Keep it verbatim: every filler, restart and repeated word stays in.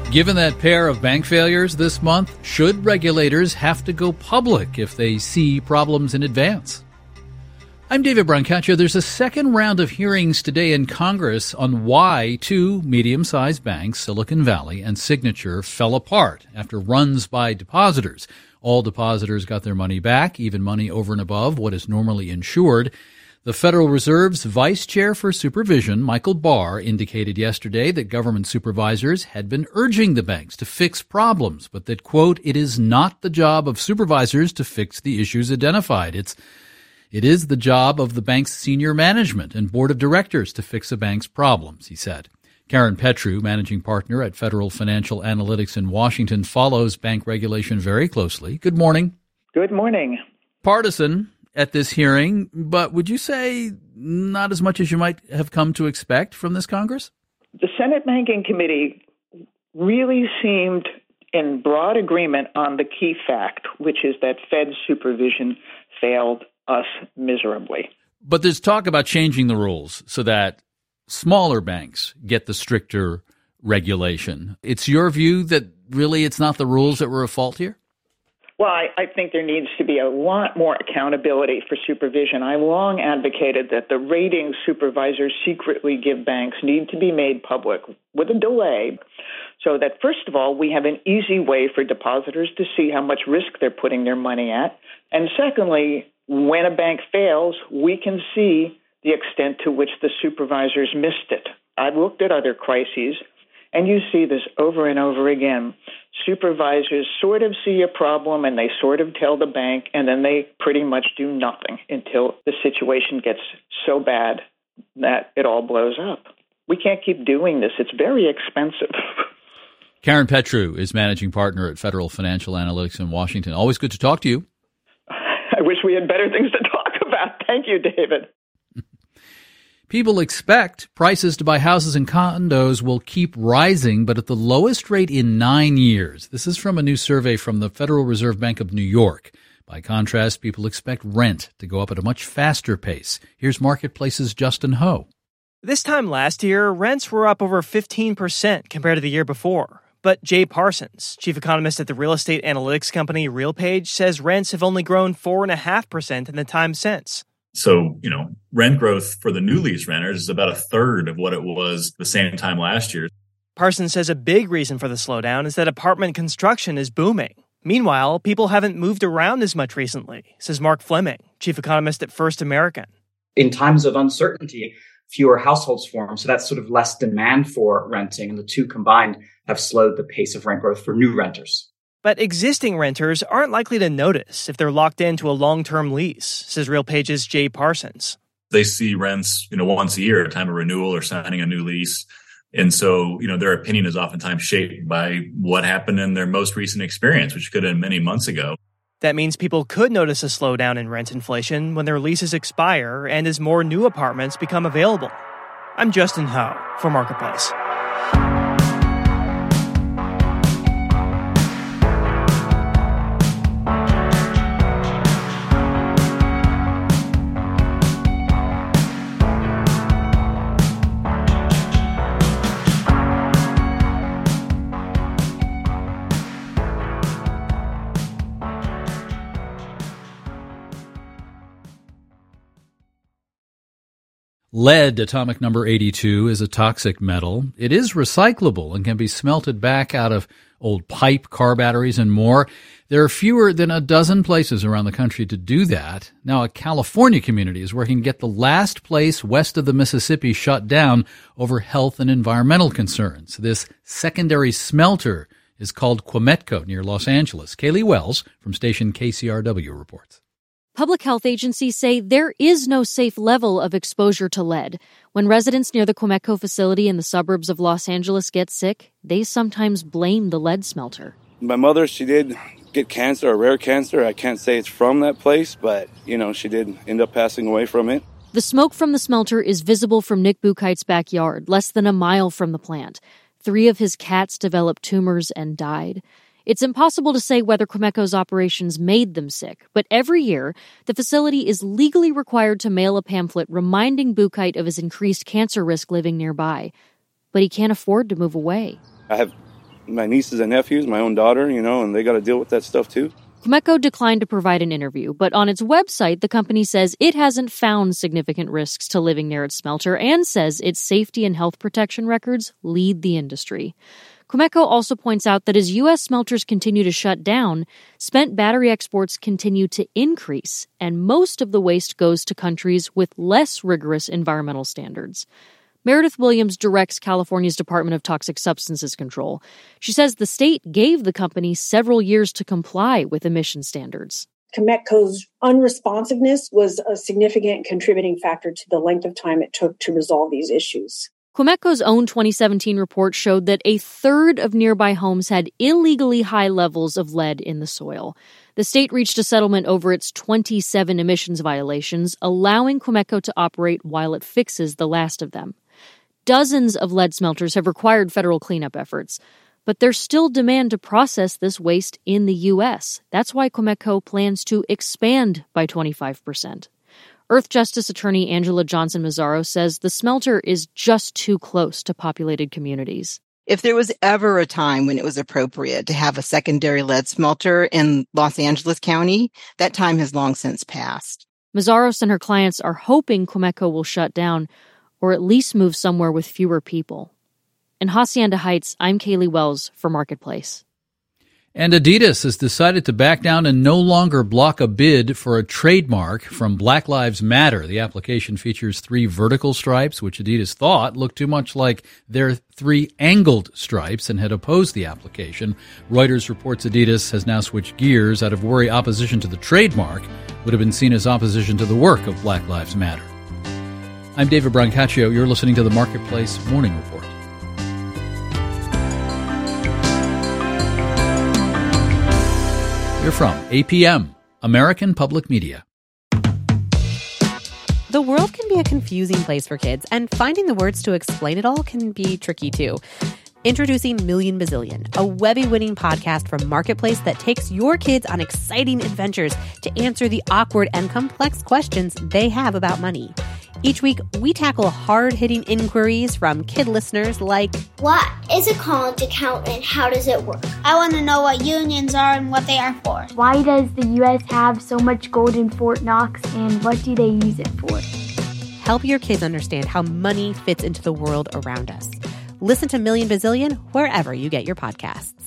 Given that pair of bank failures this month, should regulators have to go public if they see problems in advance? I'm David Brancaccio. There's a second round of hearings today in Congress on why two medium-sized banks, Silicon Valley and Signature, fell apart after runs by depositors. All depositors got their money back, even money over and above what is normally insured. The Federal Reserve's Vice Chair for Supervision, Michael Barr, indicated yesterday that government supervisors had been urging the banks to fix problems, but that, quote, it is not the job of supervisors to fix the issues identified. It's, it is the job of the bank's senior management and board of directors to fix a bank's problems, he said. Karen Petru, managing partner at Federal Financial Analytics in Washington, follows bank regulation very closely. Good morning. Good morning. Partisan at this hearing, but would you say not as much as you might have come to expect from this Congress? The Senate Banking Committee really seemed in broad agreement on the key fact, which is that Fed supervision failed us miserably. But there's talk about changing the rules so that smaller banks get the stricter regulation. It's your view that really it's not the rules that were at fault here? Well, I, I think there needs to be a lot more accountability for supervision. I long advocated that the ratings supervisors secretly give banks need to be made public with a delay so that, first of all, we have an easy way for depositors to see how much risk they're putting their money at. And secondly, when a bank fails, we can see the extent to which the supervisors missed it. I've looked at other crises, and you see this over and over again. Supervisors sort of see a problem and they sort of tell the bank, and then they pretty much do nothing until the situation gets so bad that it all blows up. We can't keep doing this. It's very expensive. Karen Petru is managing partner at Federal Financial Analytics in Washington. Always good to talk to you. I wish we had better things to talk about. Thank you, David. People expect prices to buy houses and condos will keep rising, but at the lowest rate in nine years. This is from a new survey from the Federal Reserve Bank of New York. By contrast, people expect rent to go up at a much faster pace. Here's Marketplace's Justin Ho. This time last year, rents were up over fifteen percent compared to the year before. But Jay Parsons, chief economist at the real estate analytics company RealPage, says rents have only grown four point five percent in the time since. So, you know, rent growth for the new lease renters is about a third of what it was the same time last year. Parsons says a big reason for the slowdown is that apartment construction is booming. Meanwhile, people haven't moved around as much recently, says Mark Fleming, chief economist at First American. In times of uncertainty, fewer households form, so that's sort of less demand for renting, and the two combined have slowed the pace of rent growth for new renters. But existing renters aren't likely to notice if they're locked into a long-term lease, says RealPage's Jay Parsons. They see rents, you know, once a year at time of renewal or signing a new lease. And so, you know, their opinion is oftentimes shaped by what happened in their most recent experience, which could have been many months ago. That means people could notice a slowdown in rent inflation when their leases expire and as more new apartments become available. I'm Justin Ho for Marketplace. Lead, atomic number eighty-two, is a toxic metal. It is recyclable and can be smelted back out of old pipe, car batteries, and more. There are fewer than a dozen places around the country to do that. Now, a California community is working to get the last place west of the Mississippi shut down over health and environmental concerns. This secondary smelter is called Quametco near Los Angeles. Kaylee Wells from station K C R W reports. Public health agencies say there is no safe level of exposure to lead. When residents near the Quametco facility in the suburbs of Los Angeles get sick, they sometimes blame the lead smelter. My mother, she did get cancer, a rare cancer. I can't say it's from that place, but, you know, she did end up passing away from it. The smoke from the smelter is visible from Nick Buchheit's backyard, less than a mile from the plant. Three of his cats developed tumors and died. It's impossible to say whether Quametco's operations made them sick, but every year, the facility is legally required to mail a pamphlet reminding Buchheit of his increased cancer risk living nearby. But he can't afford to move away. I have my nieces and nephews, my own daughter, you know, and they got to deal with that stuff too. Quemeco declined to provide an interview, but on its website, the company says it hasn't found significant risks to living near its smelter and says its safety and health protection records lead the industry. Quemeco also points out that as U S smelters continue to shut down, spent battery exports continue to increase, and most of the waste goes to countries with less rigorous environmental standards. Meredith Williams directs California's Department of Toxic Substances Control. She says the state gave the company several years to comply with emission standards. Quemeco's unresponsiveness was a significant contributing factor to the length of time it took to resolve these issues. Quemeco's own twenty seventeen report showed that a third of nearby homes had illegally high levels of lead in the soil. The state reached a settlement over its twenty-seven emissions violations, allowing Quemeco to operate while it fixes the last of them. Dozens of lead smelters have required federal cleanup efforts, but there's still demand to process this waste in the U S. That's why Quemeco plans to expand by twenty-five percent. Earth Justice attorney Angela Johnson-Mazzaro says the smelter is just too close to populated communities. If there was ever a time when it was appropriate to have a secondary lead smelter in Los Angeles County, that time has long since passed. Mazzaros and her clients are hoping Quemeco will shut down or at least move somewhere with fewer people. In Hacienda Heights, I'm Kaylee Wells for Marketplace. And Adidas has decided to back down and no longer block a bid for a trademark from Black Lives Matter. The application features three vertical stripes, which Adidas thought looked too much like their three angled stripes and had opposed the application. Reuters reports Adidas has now switched gears out of worry opposition to the trademark would have been seen as opposition to the work of Black Lives Matter. I'm David Brancaccio. You're listening to the Marketplace Morning Report. You're from A P M, American Public Media. The world can be a confusing place for kids, and finding the words to explain it all can be tricky too. Introducing Million Bazillion, a Webby-winning podcast from Marketplace that takes your kids on exciting adventures to answer the awkward and complex questions they have about money. Each week, we tackle hard-hitting inquiries from kid listeners like, what is a college account and how does it work? I want to know what unions are and what they are for. Why does the U S have so much gold in Fort Knox and what do they use it for? Help your kids understand how money fits into the world around us. Listen to Million Bazillion wherever you get your podcasts.